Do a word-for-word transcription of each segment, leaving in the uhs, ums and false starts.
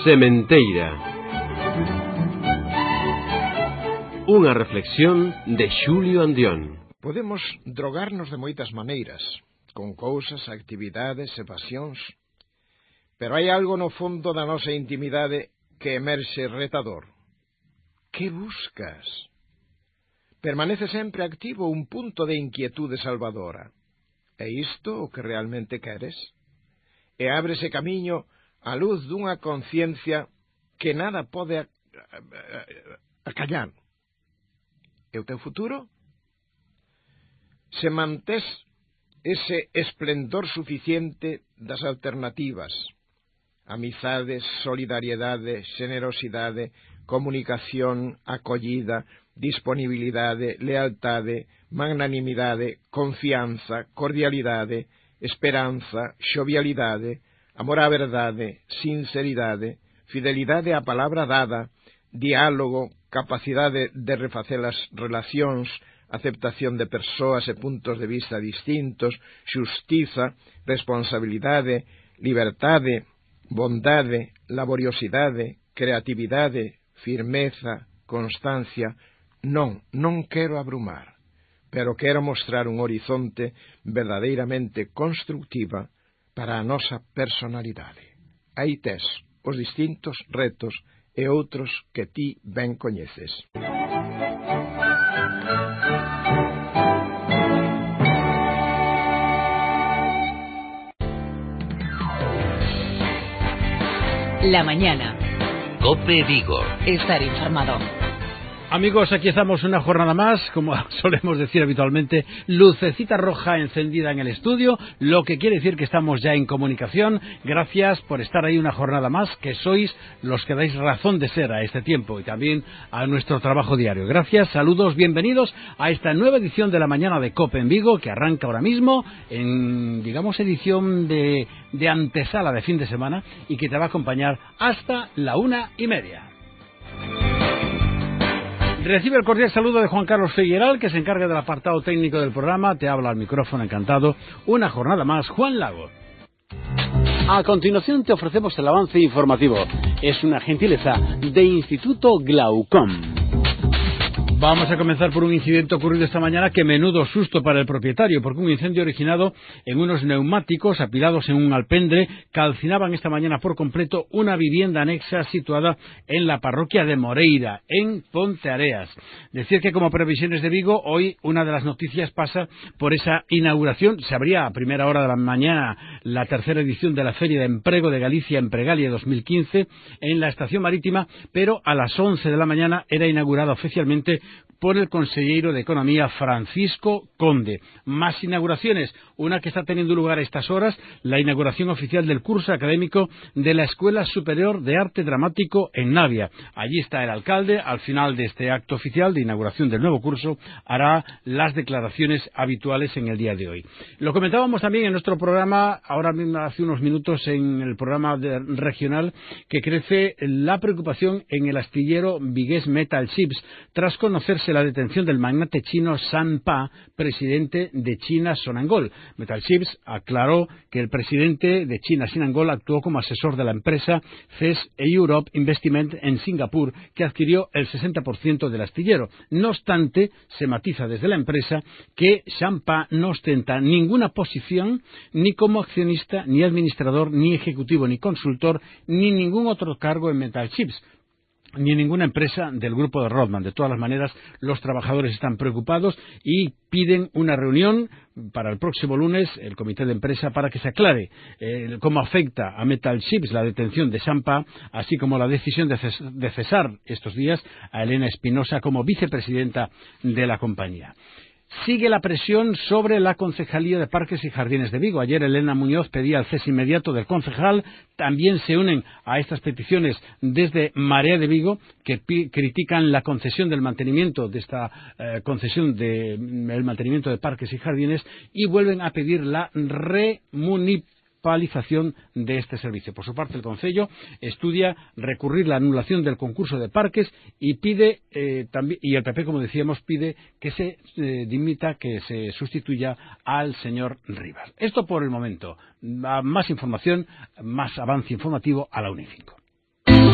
Sementeira. Unha reflexión de Xulio Andión. Podemos drogarnos de moitas maneiras, con cousas, actividades e pasións, pero hai algo no fondo da nosa intimidade que emerxe retador. Que buscas? Permanece sempre activo un punto de inquietude salvadora. É isto o que realmente queres? E ábrese camiño á luz dunha conciencia que nada pode acallar. E o teu futuro? Se mantés ese esplendor suficiente das alternativas, amizade, solidariedade, generosidade, comunicación, acollida, disponibilidade, lealtade, magnanimidade, confianza, cordialidade, esperanza, xovialidade, amor á verdade, sinceridade, fidelidade á palabra dada, diálogo, capacidade de refacer as relacións, aceptación de persoas e puntos de vista distintos, xustiza, responsabilidade, libertade, bondade, laboriosidade, creatividade, firmeza, constancia. Non, non quero abrumar, pero quero mostrar un horizonte verdadeiramente constructiva para a nosa personalidade. Aí tes os distintos retos e outros que ti ben coñeces. La mañana. COPE Vigo. Estar informado. Amigos, aquí estamos una jornada más, como solemos decir habitualmente, lucecita roja encendida en el estudio, lo que quiere decir que estamos ya en comunicación. Gracias por estar ahí una jornada más, que sois los que dais razón de ser a este tiempo y también a nuestro trabajo diario. Gracias, saludos, bienvenidos a esta nueva edición de la mañana de COPE en Vigo, que arranca ahora mismo en, digamos, edición de, de antesala de fin de semana y que te va a acompañar hasta la una y media. Recibe el cordial saludo de Juan Carlos Figueral, que se encarga del apartado técnico del programa. Te habla al micrófono, encantado. Una jornada más, Juan Lago. A continuación te ofrecemos el avance informativo. Es una gentileza de Instituto Glaucom. Vamos a comenzar por un incidente ocurrido esta mañana que menudo susto para el propietario, porque un incendio originado en unos neumáticos apilados en un alpendre calcinaban esta mañana por completo una vivienda anexa situada en la parroquia de Moreira, en Ponteareas. Decir que como Previsiones de Vigo, hoy una de las noticias pasa por esa inauguración. Se abría a primera hora de la mañana la tercera edición de la Feria de Emprego de Galicia, Empregalia dos mil quince, en la estación marítima, pero a las once de la mañana era inaugurada oficialmente por el consejero de Economía Francisco Conde. Más inauguraciones, una que está teniendo lugar a estas horas, la inauguración oficial del curso académico de la Escuela Superior de Arte Dramático en Navia. Allí está el alcalde. Al final de este acto oficial de inauguración del nuevo curso hará las declaraciones habituales en el día de hoy. Lo comentábamos también en nuestro programa, ahora mismo hace unos minutos en el programa de, regional, que crece la preocupación en el astillero vigués Metal Chips, tras conocerse la detención del magnate chino San Pa, presidente de China Sonangol. Metal Chips aclaró que el presidente de China Sonangol actuó como asesor de la empresa C E S Europe Investment en Singapur, que adquirió el sesenta por ciento del astillero. No obstante, se matiza desde la empresa que San Pa no ostenta ninguna posición ni como accionista, ni administrador, ni ejecutivo, ni consultor, ni ningún otro cargo en Metal Chips, ni en ninguna empresa del grupo de Rodman. De todas las maneras, los trabajadores están preocupados y piden una reunión para el próximo lunes, el comité de empresa, para que se aclare eh, cómo afecta a Metal Chips la detención de San Pa, así como la decisión de, ces de cesar estos días a Elena Espinosa como vicepresidenta de la compañía. Sigue la presión sobre la Concejalía de Parques y Jardines de Vigo. Ayer Elena Muñoz pedía el cese inmediato del concejal. También se unen a estas peticiones desde Marea de Vigo, que critican la concesión del mantenimiento de esta eh, concesión del de, mantenimiento de parques y jardines, y vuelven a pedir la remunificación de este servicio. Por su parte, el Concello estudia recurrir la anulación del concurso de parques y pide eh, también, y el P P, como decíamos, pide que se eh, dimita, que se sustituya al señor Rivas. Esto por el momento. Más información, más avance informativo a la una y cinco.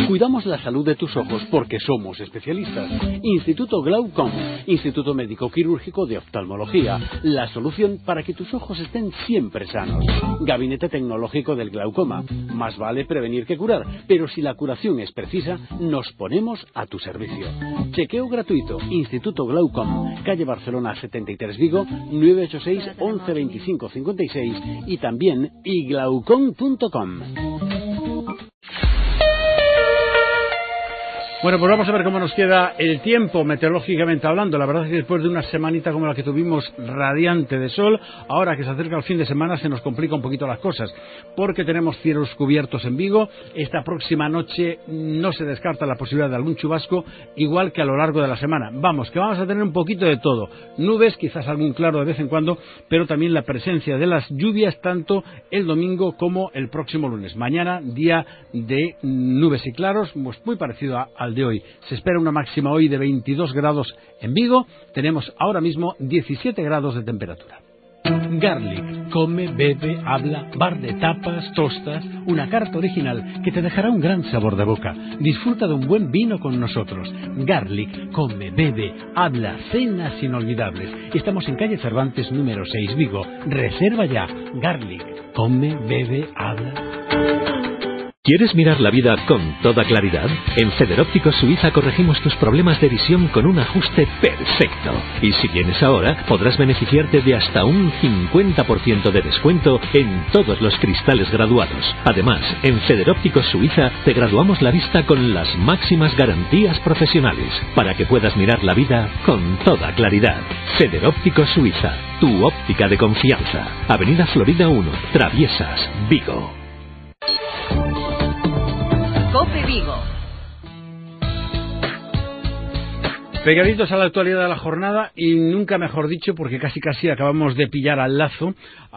Cuidamos la salud de tus ojos porque somos especialistas. Instituto Glaucom, Instituto Médico Quirúrgico de Oftalmología, la solución para que tus ojos estén siempre sanos. Gabinete tecnológico del glaucoma. Más vale prevenir que curar, pero si la curación es precisa, nos ponemos a tu servicio. Chequeo gratuito, Instituto Glaucom, calle Barcelona setenta y tres Vigo, nueve ocho seis, once veinticinco cincuenta y seis y también i glaucom punto com. Bueno, pues vamos a ver cómo nos queda el tiempo meteorológicamente hablando. La verdad es que después de una semanita como la que tuvimos radiante de sol, ahora que se acerca el fin de semana se nos complica un poquito las cosas, porque tenemos cielos cubiertos en Vigo. Esta próxima noche no se descarta la posibilidad de algún chubasco, igual que a lo largo de la semana. Vamos, que vamos a tener un poquito de todo. Nubes, quizás algún claro de vez en cuando, pero también la presencia de las lluvias tanto el domingo como el próximo lunes. Mañana, día de nubes y claros, pues muy parecido a, al de hoy. Se espera una máxima hoy de veintidós grados en Vigo. Tenemos ahora mismo diecisiete grados de temperatura. Garlic, come, bebe, habla, bar de tapas, tostas, una carta original que te dejará un gran sabor de boca. Disfruta de un buen vino con nosotros. Garlic, come, bebe, habla, cenas inolvidables. Estamos en calle Cervantes número seis, Vigo. Reserva ya. Garlic, come, bebe, habla. ¿Quieres mirar la vida con toda claridad? En Federópticos Suiza corregimos tus problemas de visión con un ajuste perfecto. Y si vienes ahora, podrás beneficiarte de hasta un cincuenta por ciento de descuento en todos los cristales graduados. Además, en Federópticos Suiza te graduamos la vista con las máximas garantías profesionales, para que puedas mirar la vida con toda claridad. Federópticos Suiza, tu óptica de confianza. Avenida Florida uno, Traviesas, Vigo. Cope Vigo. Pegaditos a la actualidad de la jornada y nunca mejor dicho porque casi casi acabamos de pillar al lazo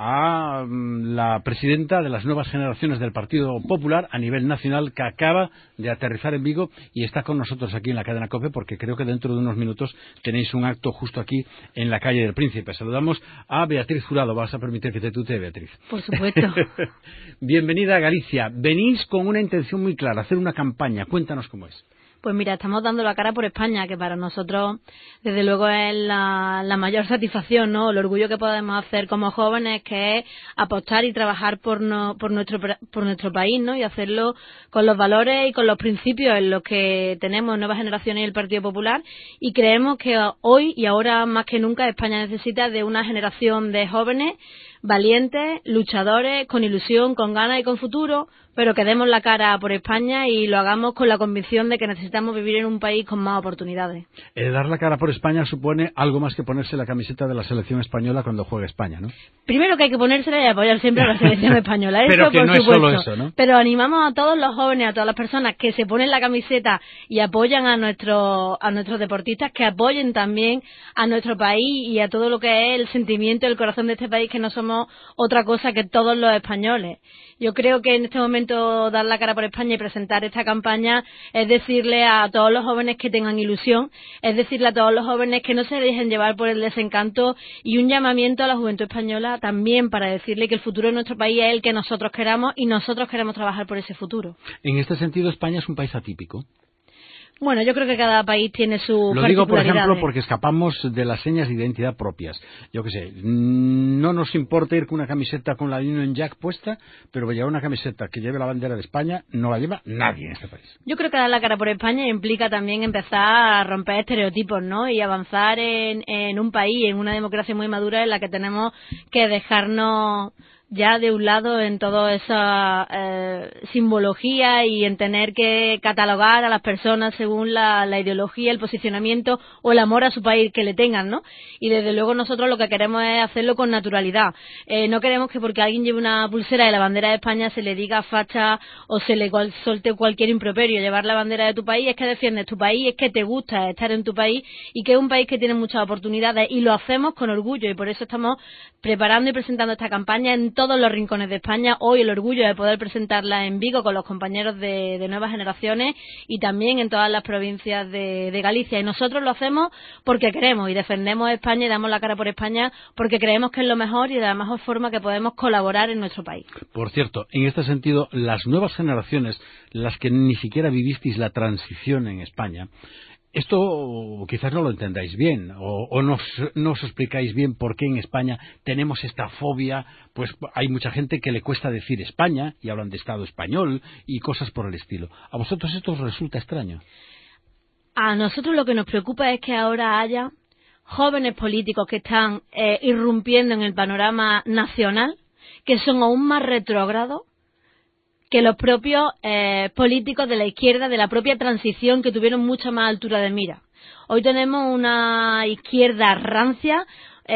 a la presidenta de las nuevas generaciones del Partido Popular a nivel nacional que acaba de aterrizar en Vigo y está con nosotros aquí en la cadena COPE porque creo que dentro de unos minutos tenéis un acto justo aquí en la calle del Príncipe. Saludamos a Beatriz Jurado. ¿Vas a permitir que te tutee, Beatriz? Por supuesto. Bienvenida a Galicia. Venís con una intención muy clara, hacer una campaña. Cuéntanos cómo es. Pues mira, estamos dando la cara por España, que para nosotros, desde luego, es la, la mayor satisfacción, ¿no? El orgullo que podemos hacer como jóvenes, que es apostar y trabajar por, no, por, nuestro, por nuestro país, ¿no? Y hacerlo con los valores y con los principios en los que tenemos nuevas generaciones y el Partido Popular. Y creemos que hoy y ahora más que nunca España necesita de una generación de jóvenes valientes, luchadores, con ilusión, con ganas y con futuro, pero que demos la cara por España y lo hagamos con la convicción de que necesitamos vivir en un país con más oportunidades. El dar la cara por España supone algo más que ponerse la camiseta de la selección española cuando juega España, ¿no? Primero que hay que ponérsela y apoyar siempre a la selección española. Eso, pero que por no supuesto. Es solo eso, ¿no? Pero animamos a todos los jóvenes, a todas las personas que se ponen la camiseta y apoyan a nuestros a nuestros deportistas, que apoyen también a nuestro país y a todo lo que es el sentimiento, el corazón de este país, que no somos otra cosa que todos los españoles. Yo creo que en este momento dar la cara por España y presentar esta campaña es decirle a todos los jóvenes que tengan ilusión, es decirle a todos los jóvenes que no se dejen llevar por el desencanto y un llamamiento a la juventud española también para decirle que el futuro de nuestro país es el que nosotros queramos y nosotros queremos trabajar por ese futuro. En este sentido, España es un país atípico. Bueno, yo creo que cada país tiene su Lo digo, por ejemplo, porque escapamos de las señas de identidad propias. Yo qué sé, no nos importa ir con una camiseta con la Union Jack puesta, pero llevar una camiseta que lleve la bandera de España no la lleva nadie en este país. Yo creo que dar la cara por España implica también empezar a romper estereotipos, ¿no? Y avanzar en, en un país, en una democracia muy madura en la que tenemos que dejarnos ya de un lado en toda esa eh, simbología y en tener que catalogar a las personas según la, la ideología, el posicionamiento o el amor a su país que le tengan, ¿no? Y desde luego nosotros lo que queremos es hacerlo con naturalidad. Eh, no queremos que porque alguien lleve una pulsera de la bandera de España se le diga facha o se le cual, solte cualquier improperio. Llevar la bandera de tu país es que defiendes tu país, es que te gusta estar en tu país y que es un país que tiene muchas oportunidades y lo hacemos con orgullo y por eso estamos preparando y presentando esta campaña en todos los rincones de España. Hoy el orgullo de poder presentarla en Vigo con los compañeros de, de Nuevas Generaciones y también en todas las provincias de, de Galicia. Y nosotros lo hacemos porque queremos y defendemos España y damos la cara por España porque creemos que es lo mejor y de la mejor forma que podemos colaborar en nuestro país. Por cierto, en este sentido, las nuevas generaciones, las que ni siquiera vivisteis la transición en España, esto quizás no lo entendáis bien o, o no, no os explicáis bien por qué en España tenemos esta fobia. Pues hay mucha gente que le cuesta decir España y hablan de Estado español y cosas por el estilo. ¿A vosotros esto os resulta extraño? A nosotros lo que nos preocupa es que ahora haya jóvenes políticos que están eh, irrumpiendo en el panorama nacional, que son aún más retrógrados que los propios eh, políticos de la izquierda, de la propia transición, que tuvieron mucha más altura de mira. Hoy tenemos una izquierda rancia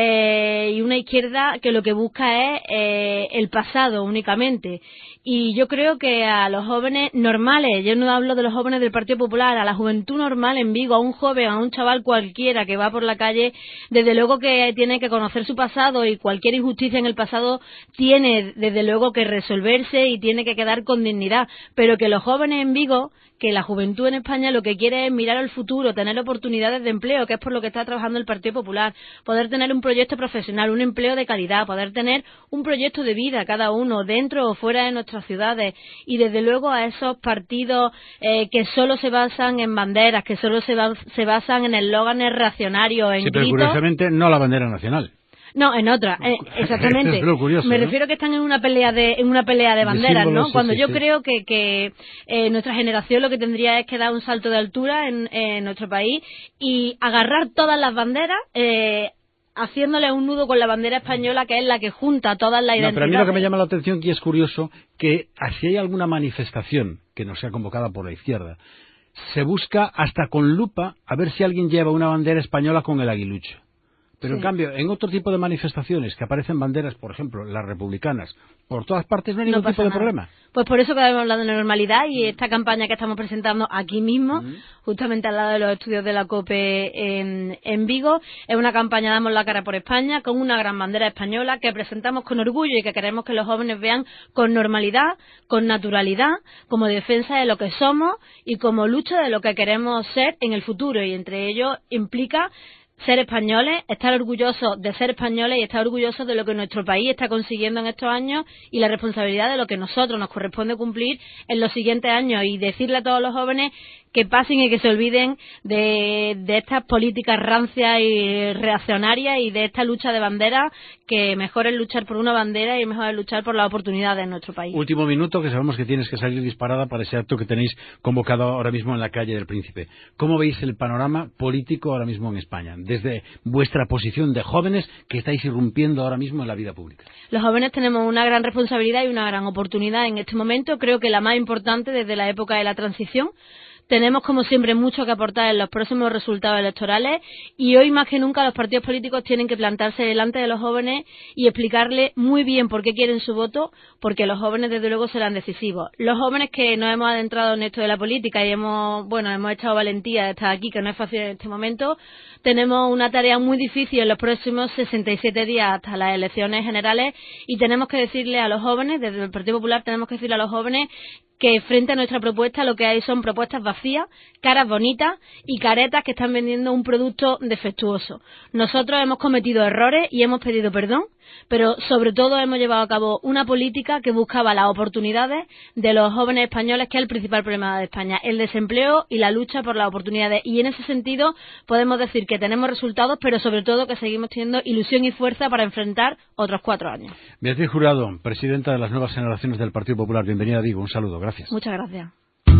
eh, y una izquierda que lo que busca es eh, el pasado únicamente. Y yo creo que a los jóvenes normales, yo no hablo de los jóvenes del Partido Popular, a la juventud normal en Vigo, a un joven, a un chaval cualquiera que va por la calle, desde luego que tiene que conocer su pasado y cualquier injusticia en el pasado tiene desde luego que resolverse y tiene que quedar con dignidad. Pero que los jóvenes en Vigo, que la juventud en España lo que quiere es mirar al futuro, tener oportunidades de empleo, que es por lo que está trabajando el Partido Popular, poder tener un proyecto profesional, un empleo de calidad, poder tener un proyecto de vida cada uno, dentro o fuera de nuestras ciudades, y desde luego a esos partidos eh, que solo se basan en banderas, que solo se, ba se basan en eslóganes reaccionarios, en sí, pero gritos. Curiosamente no la bandera nacional. No, en otra, eh, exactamente. Es lo curioso, Me ¿no? refiero que están en una pelea de en una pelea de banderas, símbolos, ¿no? sí, Cuando sí, yo sí. creo que, que eh, nuestra generación lo que tendría es que dar un salto de altura en, en nuestro país y agarrar todas las banderas, eh, haciéndole un nudo con la bandera española, que es la que junta todas las No, identidades. pero a mí lo que me llama la atención y es curioso que si hay alguna manifestación que no sea convocada por la izquierda, se busca hasta con lupa a ver si alguien lleva una bandera española con el aguilucho. Pero Sí. en cambio, en otro tipo de manifestaciones que aparecen banderas, por ejemplo, las republicanas, por todas partes no hay ningún No tipo de pasa nada. problema. Pues por eso que hemos hablado de normalidad y esta campaña que estamos presentando aquí mismo, Mm. justamente al lado de los estudios de la COPE en, en Vigo, es una campaña Damos la cara por España, con una gran bandera española que presentamos con orgullo y que queremos que los jóvenes vean con normalidad, con naturalidad, como defensa de lo que somos y como lucha de lo que queremos ser en el futuro, y entre ellos implica ser españoles, estar orgullosos de ser españoles y estar orgullosos de lo que nuestro país está consiguiendo en estos años y la responsabilidad de lo que nosotros nos corresponde cumplir en los siguientes años, y decirle a todos los jóvenes que pasen y que se olviden de, de estas políticas rancias y reaccionarias y de esta lucha de banderas, que mejor es luchar por una bandera y mejor es luchar por las oportunidades en nuestro país. Último minuto, que sabemos que tienes que salir disparada para ese acto que tenéis convocado ahora mismo en la calle del Príncipe. ¿Cómo veis el panorama político ahora mismo en España, desde vuestra posición de jóvenes que estáis irrumpiendo ahora mismo en la vida pública? Los jóvenes tenemos una gran responsabilidad y una gran oportunidad en este momento, creo que la más importante desde la época de la transición. Tenemos, como siempre, mucho que aportar en los próximos resultados electorales, y hoy más que nunca los partidos políticos tienen que plantarse delante de los jóvenes y explicarles muy bien por qué quieren su voto, porque los jóvenes desde luego serán decisivos. Los jóvenes que nos hemos adentrado en esto de la política y hemos, bueno, hemos echado valentía de estar aquí, que no es fácil en este momento, tenemos una tarea muy difícil en los próximos sesenta y siete días hasta las elecciones generales, y tenemos que decirle a los jóvenes, desde el Partido Popular tenemos que decirle a los jóvenes que frente a nuestra propuesta lo que hay son propuestas vacías, caras bonitas y caretas que están vendiendo un producto defectuoso. Nosotros hemos cometido errores y hemos pedido perdón, pero sobre todo hemos llevado a cabo una política que buscaba las oportunidades de los jóvenes españoles, que es el principal problema de España, el desempleo y la lucha por las oportunidades. Y en ese sentido podemos decir que tenemos resultados, pero sobre todo que seguimos teniendo ilusión y fuerza para enfrentar otros cuatro años. Beatriz Jurado, presidenta de las Nuevas Generaciones del Partido Popular. Bienvenida a Vigo. Un saludo. Gracias. Muchas gracias.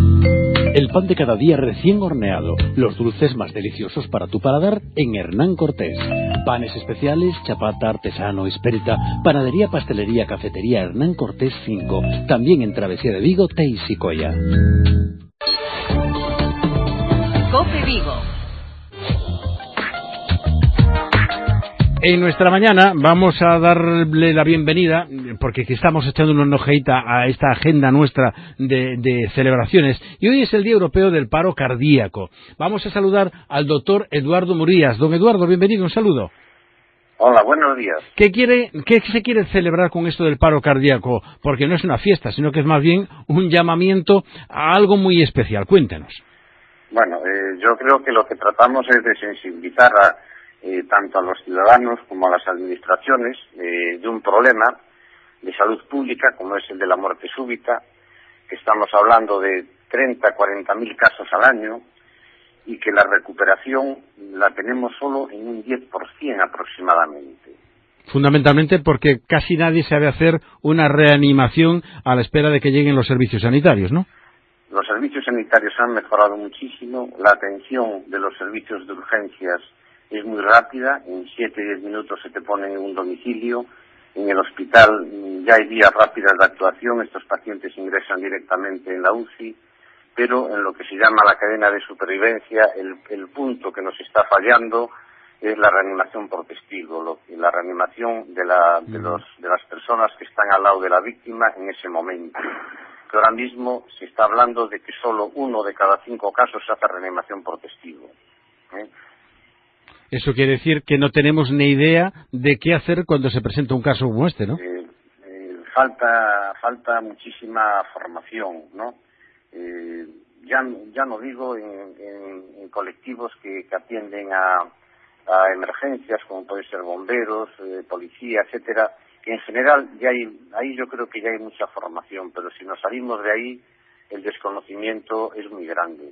El pan de cada día recién horneado, los dulces más deliciosos para tu paladar en Hernán Cortés. Panes especiales, chapata, artesano, espelta, panadería, pastelería, cafetería Hernán Cortés cinco. También en Travesía de Vigo, Teis y Coya. COPE Vigo. En nuestra mañana vamos a darle la bienvenida, porque estamos echando una ojeita a esta agenda nuestra de, de celebraciones, y hoy es el Día Europeo del Paro Cardíaco. Vamos a saludar al doctor Eduardo Murías. Don Eduardo, bienvenido, un saludo. Hola, buenos días. ¿Qué, quiere, ¿Qué se quiere celebrar con esto del paro cardíaco? Porque no es una fiesta, sino que es más bien un llamamiento a algo muy especial. Cuéntenos. Bueno, eh, yo creo que lo que tratamos es de sensibilizar a, eh, tanto a los ciudadanos como a las administraciones eh, de un problema de salud pública como es el de la muerte súbita, que estamos hablando de treinta, cuarenta mil casos al año, y que la recuperación la tenemos solo en un diez por ciento aproximadamente. Fundamentalmente porque casi nadie sabe hacer una reanimación a la espera de que lleguen los servicios sanitarios, ¿no? Los servicios sanitarios han mejorado muchísimo, la atención de los servicios de urgencias es muy rápida, en siete diez minutos se te ponen en un domicilio, en el hospital ya hay vías rápidas de actuación, estos pacientes ingresan directamente en la U C I, pero en lo que se llama la cadena de supervivencia, el, el punto que nos está fallando es la reanimación por testigo, lo, la reanimación de, la, de, los, de las personas que están al lado de la víctima en ese momento. Que ahora mismo se está hablando de que solo uno de cada cinco casos hace reanimación por testigo. ¿eh? Eso quiere decir que no tenemos ni idea de qué hacer cuando se presenta un caso como este, ¿no? Eh, eh, falta, falta muchísima formación, ¿no? Eh, ya, ya no digo en, en, en colectivos que, que atienden a, a emergencias, como pueden ser bomberos, eh, policía, etcétera, que en general ya hay, ahí yo creo que ya hay mucha formación, pero si nos salimos de ahí, el desconocimiento es muy grande.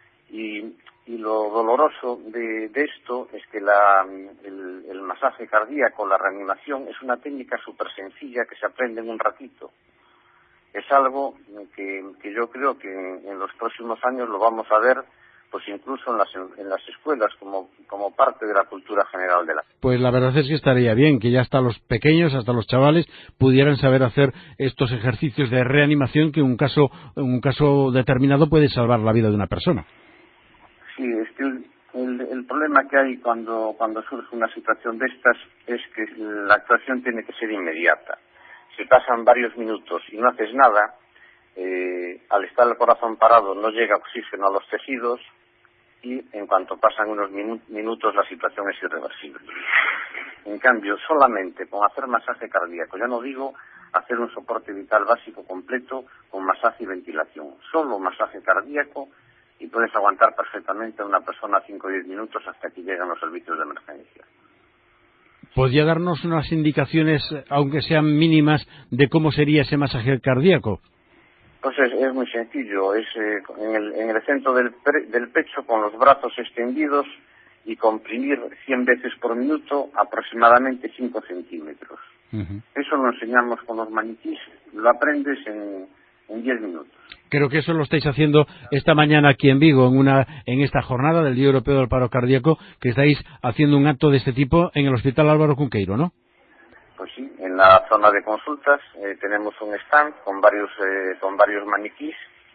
Y, y lo doloroso de, de esto es que la, el, el masaje cardíaco, la reanimación, es una técnica súper sencilla que se aprende en un ratito. Es algo que, que yo creo que en, en los próximos años lo vamos a ver, pues incluso en las, en las escuelas, como, como parte de la cultura general de la... Pues la verdad es que estaría bien que ya hasta los pequeños, hasta los chavales, pudieran saber hacer estos ejercicios de reanimación que en un caso, en un caso determinado puede salvar la vida de una persona. Sí, es que el, el, el problema que hay cuando, cuando surge una situación de estas es que la actuación tiene que ser inmediata. Si pasan varios minutos y no haces nada, eh, al estar el corazón parado no llega oxígeno a los tejidos y en cuanto pasan unos minu- minutos la situación es irreversible. En cambio, solamente con hacer masaje cardíaco, ya no digo hacer un soporte vital básico completo con masaje y ventilación, solo masaje cardíaco y puedes aguantar perfectamente a una persona cinco o diez minutos hasta que llegan los servicios de emergencia. ¿Podría darnos unas indicaciones, aunque sean mínimas, de cómo sería ese masaje cardíaco? Pues es, es muy sencillo, es eh, en, el, en el centro del, pre, del pecho con los brazos extendidos y comprimir cien veces por minuto aproximadamente cinco centímetros. Uh-huh. Eso lo enseñamos con los maniquís, lo aprendes en, en diez minutos. Creo que eso lo estáis haciendo esta mañana aquí en Vigo, en una en esta jornada del Día Europeo del Paro Cardíaco, que estáis haciendo un acto de este tipo en el Hospital Álvaro Cunqueiro, ¿no? Pues sí, en la zona de consultas eh, tenemos un stand con varios eh, con varios maniquís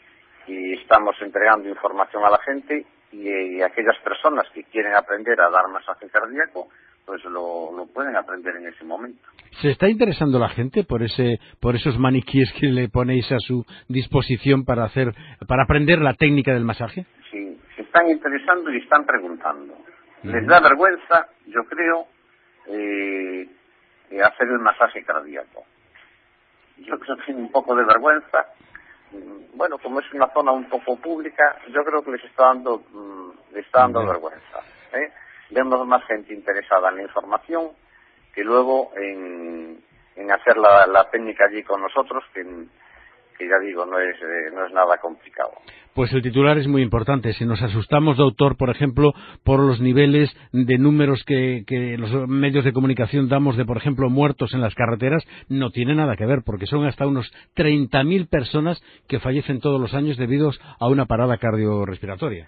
y estamos entregando información a la gente y, y aquellas personas que quieren aprender a dar masaje cardíaco, pues lo, lo pueden aprender en ese momento. ¿Se está interesando la gente por ese por esos maniquíes que le ponéis a su disposición para hacer para aprender la técnica del masaje? Sí, se están interesando y están preguntando. Uh-huh. Les da vergüenza, yo creo, eh, eh, hacer el masaje cardíaco. Yo creo que tienen un poco de vergüenza. Bueno, como es una zona un poco pública, yo creo que les está dando les está dando uh-huh. vergüenza. ¿eh? Vemos más gente interesada en la información que luego en, en hacer la, la técnica allí con nosotros, que, que ya digo, no es, eh, no es nada complicado. Pues el titular es muy importante. Si nos asustamos, doctor, por ejemplo, por los niveles de números que, que los medios de comunicación damos de, por ejemplo, muertos en las carreteras, no tiene nada que ver, porque son hasta unos treinta mil personas que fallecen todos los años debido a una parada cardiorrespiratoria.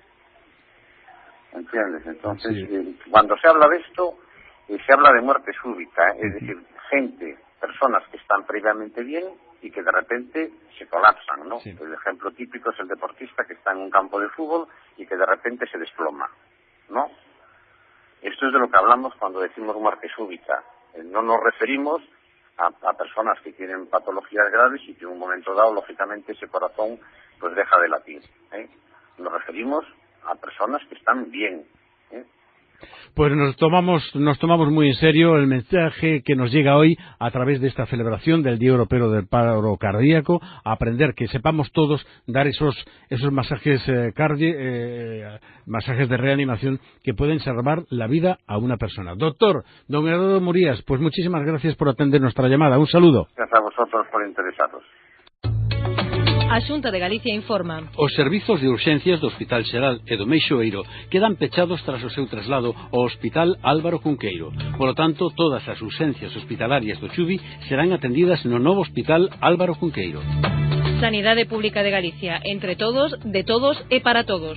¿Entiendes? Entonces, sí. eh, cuando se habla de esto, eh, se habla de muerte súbita, ¿eh? Es decir, gente, personas que están previamente bien y que de repente se colapsan, ¿no? Sí. El ejemplo típico es el deportista que está en un campo de fútbol y que de repente se desploma, ¿no? Esto es de lo que hablamos cuando decimos muerte súbita. Eh, no nos referimos a, a personas que tienen patologías graves y que en un momento dado, lógicamente, ese corazón pues deja de latir, ¿eh? Nos referimos a personas que están bien, ¿eh? Pues nos tomamos, nos tomamos muy en serio el mensaje que nos llega hoy a través de esta celebración del Día Europeo del Paro Cardíaco, a aprender, que sepamos todos dar esos, esos masajes, eh, cardi, eh, masajes de reanimación que pueden salvar la vida a una persona. Doctor, don Eduardo Murías, pues muchísimas gracias por atender nuestra llamada. Un saludo. Gracias a vosotros por interesaros. A Xunta de Galicia informa. Os servizos de urxencias do Hospital Xeral e do Meixoeiro quedan pechados tras o seu traslado ao Hospital Álvaro Cunqueiro. Polo tanto, todas as urxencias hospitalarias do Chuvi serán atendidas no novo Hospital Álvaro Cunqueiro. Sanidade Pública de Galicia. Entre todos, de todos e para todos.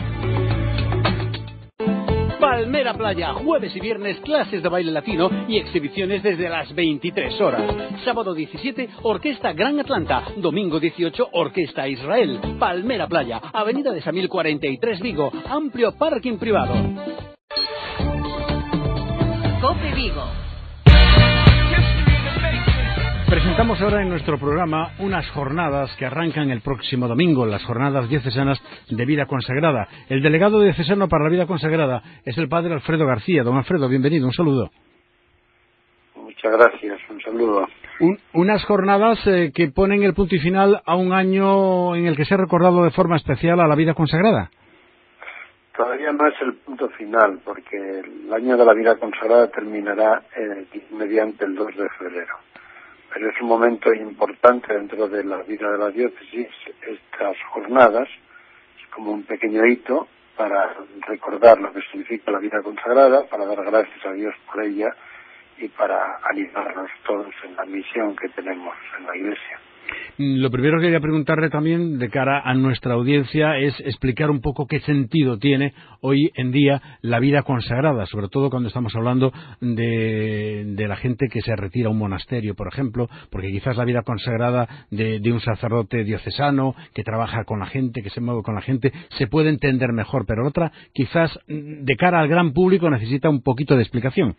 Palmera Playa, jueves y viernes clases de baile latino y exhibiciones desde las veintitrés horas. Sábado diecisiete, Orquesta Gran Atlanta. Domingo dieciocho, Orquesta Israel. Palmera Playa, Avenida de Samil cuarenta y tres Vigo. Amplio parking privado. Cope Vigo. Presentamos ahora en nuestro programa unas jornadas que arrancan el próximo domingo, las jornadas diocesanas de vida consagrada. El delegado diocesano para la vida consagrada es el padre Alfredo García. Don Alfredo, bienvenido, un saludo. Muchas gracias, un saludo. Un, unas jornadas eh, que ponen el punto y final a un año en el que se ha recordado de forma especial a la vida consagrada. Todavía no es el punto final, porque el año de la vida consagrada terminará eh, mediante el dos de febrero. Pero es un momento importante dentro de la vida de la diócesis, estas jornadas, es como un pequeño hito para recordar lo que significa la vida consagrada, para dar gracias a Dios por ella y para animarnos todos en la misión que tenemos en la Iglesia. Lo primero que quería preguntarle también de cara a nuestra audiencia es explicar un poco qué sentido tiene hoy en día la vida consagrada, sobre todo cuando estamos hablando de, de la gente que se retira a un monasterio, por ejemplo, porque quizás la vida consagrada de, de un sacerdote diocesano que trabaja con la gente, que se mueve con la gente, se puede entender mejor, pero otra quizás de cara al gran público necesita un poquito de explicación.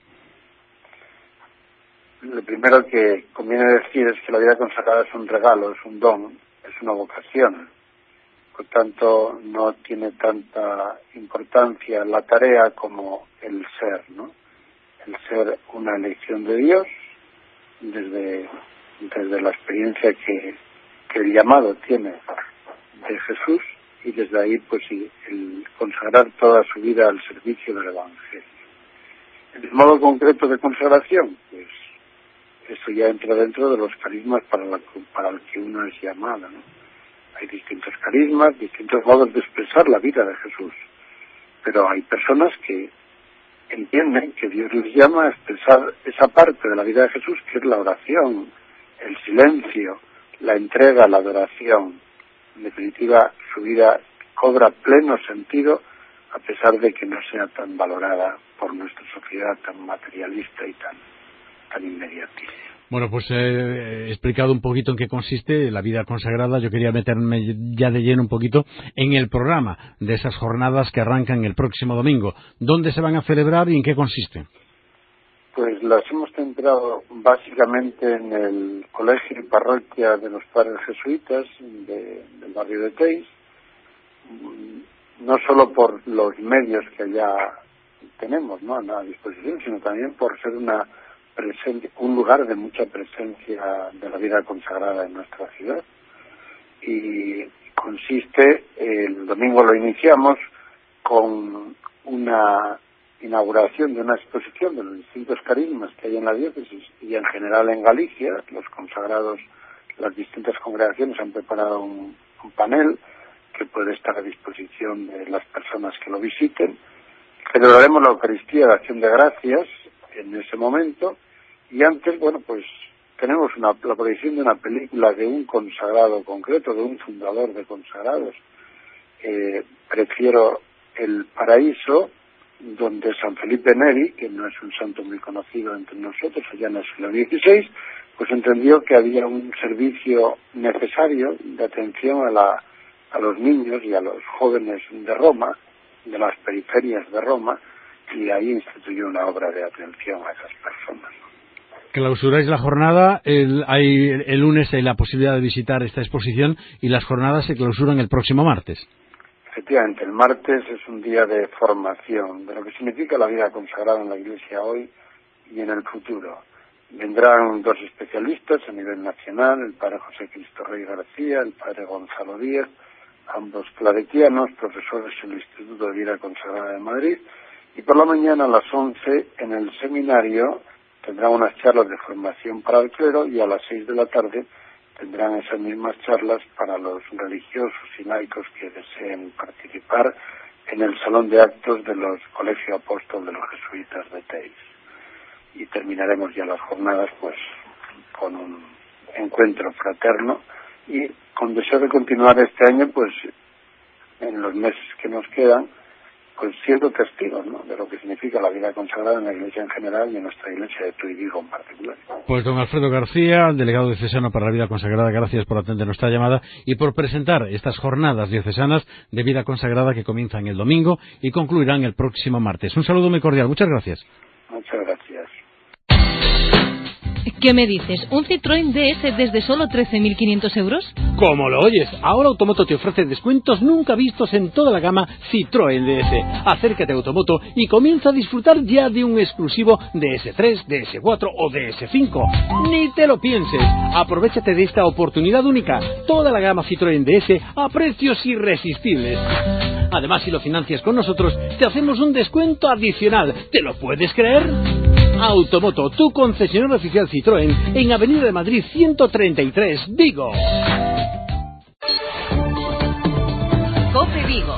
Lo primero que conviene decir es que la vida consagrada es un regalo, es un don, es una vocación. Por tanto, no tiene tanta importancia la tarea como el ser, ¿no? El ser una elección de Dios desde, desde la experiencia que, que el llamado tiene de Jesús, y desde ahí pues el consagrar toda su vida al servicio del Evangelio. El modo concreto de consagración, pues eso ya entra dentro de los carismas para, la, para el que uno es llamado, ¿no? Hay distintos carismas, distintos modos de expresar la vida de Jesús, pero hay personas que entienden que Dios les llama a expresar esa parte de la vida de Jesús que es la oración, el silencio, la entrega, la adoración. En definitiva, su vida cobra pleno sentido a pesar de que no sea tan valorada por nuestra sociedad tan materialista y tan tan inmediatista. Bueno, pues he explicado un poquito en qué consiste la vida consagrada. Yo quería meterme ya de lleno un poquito en el programa de esas jornadas que arrancan el próximo domingo. ¿Dónde se van a celebrar y en qué consiste? Pues las hemos centrado básicamente en el colegio y parroquia de los padres jesuitas de, del barrio de Teis, no solo por los medios que allá tenemos, ¿no?, a disposición, sino también por ser una presente, un lugar de mucha presencia de la vida consagrada en nuestra ciudad. Y consiste, el domingo lo iniciamos con una inauguración de una exposición de los distintos carismas que hay en la diócesis y en general en Galicia. Los consagrados, las distintas congregaciones han preparado un, un panel que puede estar a disposición de las personas que lo visiten. Celebraremos la Eucaristía de Acción de Gracias en ese momento, y antes, bueno, pues tenemos una, la proyección de una película de un consagrado concreto, de un fundador de consagrados. Eh, prefiero El Paraíso, donde San Felipe Neri, que no es un santo muy conocido entre nosotros, allá en el siglo dieciséis, pues entendió que había un servicio necesario de atención a, la, a los niños y a los jóvenes de Roma, de las periferias de Roma, y ahí instituyó una obra de atención a esas personas. Clausuráis la jornada, el, hay, el lunes hay la posibilidad de visitar esta exposición y las jornadas se clausuran el próximo martes. Efectivamente, el martes es un día de formación, de lo que significa la vida consagrada en la Iglesia hoy y en el futuro. Vendrán dos especialistas a nivel nacional, el padre José Cristo Rey García, el padre Gonzalo Díaz, ambos claretianos, profesores en el Instituto de Vida Consagrada de Madrid, y por la mañana a las once en el seminario tendrán unas charlas de formación para el clero y a las seis de la tarde tendrán esas mismas charlas para los religiosos y laicos que deseen participar en el salón de actos de los Colegio Apóstol de los Jesuitas de Teis. Y terminaremos ya las jornadas pues con un encuentro fraterno y con deseo de continuar este año pues en los meses que nos quedan pues siendo testigos, ¿no?, de lo que significa la vida consagrada en la Iglesia en general y en nuestra Iglesia de Tuy Vigo en particular. Pues don Alfredo García, delegado diocesano para la vida consagrada, gracias por atender nuestra llamada y por presentar estas jornadas diocesanas de vida consagrada que comienzan el domingo y concluirán el próximo martes. Un saludo muy cordial, muchas gracias. Muchas gracias. ¿Qué me dices? ¿Un Citroën D S desde solo trece mil quinientos euros? Como lo oyes, ahora Automoto te ofrece descuentos nunca vistos en toda la gama Citroën D S. Acércate a Automoto y comienza a disfrutar ya de un exclusivo D S tres, D S cuatro o D S cinco. Ni te lo pienses, aprovéchate de esta oportunidad única. Toda la gama Citroën D S a precios irresistibles. Además, si lo financias con nosotros, te hacemos un descuento adicional. ¿Te lo puedes creer? Automoto, tu concesionario oficial Citroën, en Avenida de Madrid ciento treinta y tres, Vigo. COPE Vigo.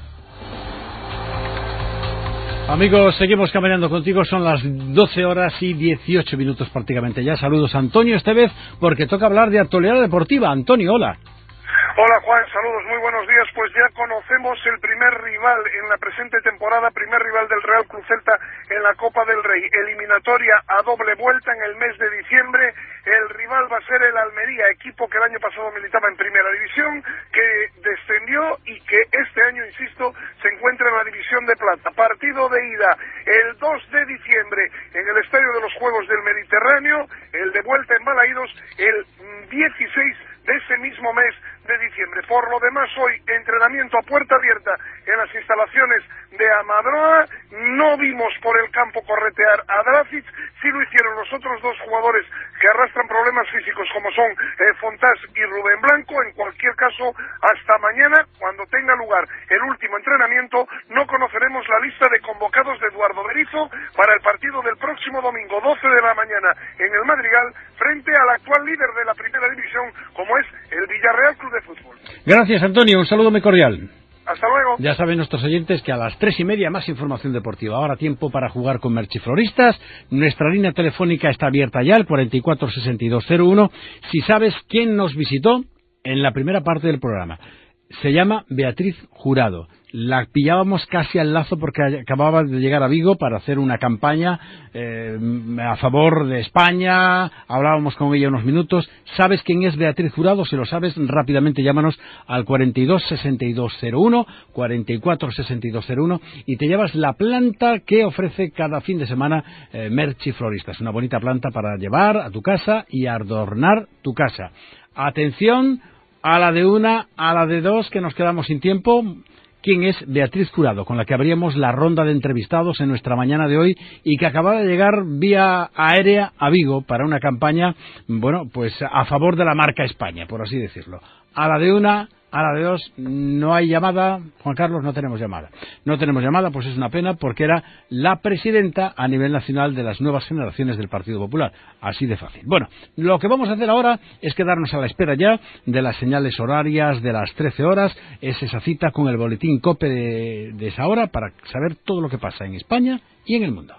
Amigos, seguimos caminando contigo, son las doce horas y dieciocho minutos prácticamente ya. Saludos a Antonio esta vez, porque toca hablar de actualidad deportiva. Antonio, hola. Hola Juan, saludos, muy buenos días. Pues ya conocemos el primer rival en la presente temporada, primer rival del Real Cruz Celta en la Copa del Rey, eliminatoria a doble vuelta en el mes de diciembre. El rival va a ser el Almería, equipo que el año pasado militaba en Primera División, que descendió y que este año, insisto, se encuentra en la División de Plata. Partido de ida el dos de diciembre en el Estadio de los Juegos del Mediterráneo, el de vuelta en Balaídos el dieciséis de ese mismo mes de diciembre. Por lo demás, hoy entrenamiento a puerta abierta en las instalaciones de Amadroa. No vimos por el campo corretear a Dracic, sí lo hicieron los otros dos jugadores que arrastran problemas físicos como son eh, Fontás y Rubén Blanco. En cualquier caso, hasta mañana, cuando tenga lugar el último entrenamiento, no conoceremos la lista de convocados de Eduardo Berizzo para el partido del próximo domingo, doce de la mañana, en el Madrigal, frente al actual líder de la Primera División, como es el Villarreal Club de Fútbol. Gracias, Antonio, un saludo muy cordial. Hasta luego. Ya saben nuestros oyentes que a las tres y media más información deportiva. Ahora tiempo para jugar con Merchifloristas. Nuestra línea telefónica está abierta ya, el cuarenta y cuatro sesenta y dos cero uno. Si sabes quién nos visitó en la primera parte del programa. Se llama Beatriz Jurado. La pillábamos casi al lazo porque acababa de llegar a Vigo para hacer una campaña eh, a favor de España. Hablábamos con ella unos minutos. ¿Sabes quién es Beatriz Jurado? Si lo sabes, rápidamente llámanos al cuarenta y dos sesenta y dos cero uno, cuarenta y cuatro sesenta y dos cero uno y te llevas la planta que ofrece cada fin de semana eh, Merchifloristas. Una bonita planta para llevar a tu casa y adornar tu casa. Atención a la de una, a la de dos, que nos quedamos sin tiempo. ¿Quién es Beatriz Jurado? Con la que abríamos la ronda de entrevistados en nuestra mañana de hoy y que acaba de llegar vía aérea a Vigo para una campaña, bueno, pues a favor de la marca España, por así decirlo. A la de una, a la de dos, no hay llamada. Juan Carlos, no tenemos llamada. No tenemos llamada, pues es una pena, porque era la presidenta a nivel nacional de las nuevas generaciones del Partido Popular. Así de fácil. Bueno, lo que vamos a hacer ahora es quedarnos a la espera ya de las señales horarias de las trece horas. Es esa cita con el boletín COPE de, de esa hora para saber todo lo que pasa en España y en el mundo.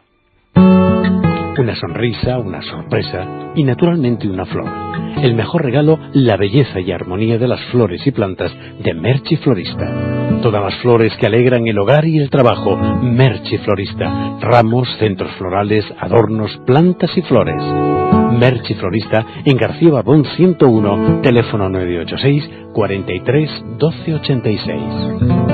Una sonrisa, una sorpresa y naturalmente una flor. El mejor regalo, la belleza y armonía de las flores y plantas de Merchiflorista. Todas las flores que alegran el hogar y el trabajo. Merchiflorista. Ramos, centros florales, adornos, plantas y flores. Merchiflorista en García Barbón ciento uno, teléfono nueve ocho seis, cuarenta y tres, doce ochenta y seis.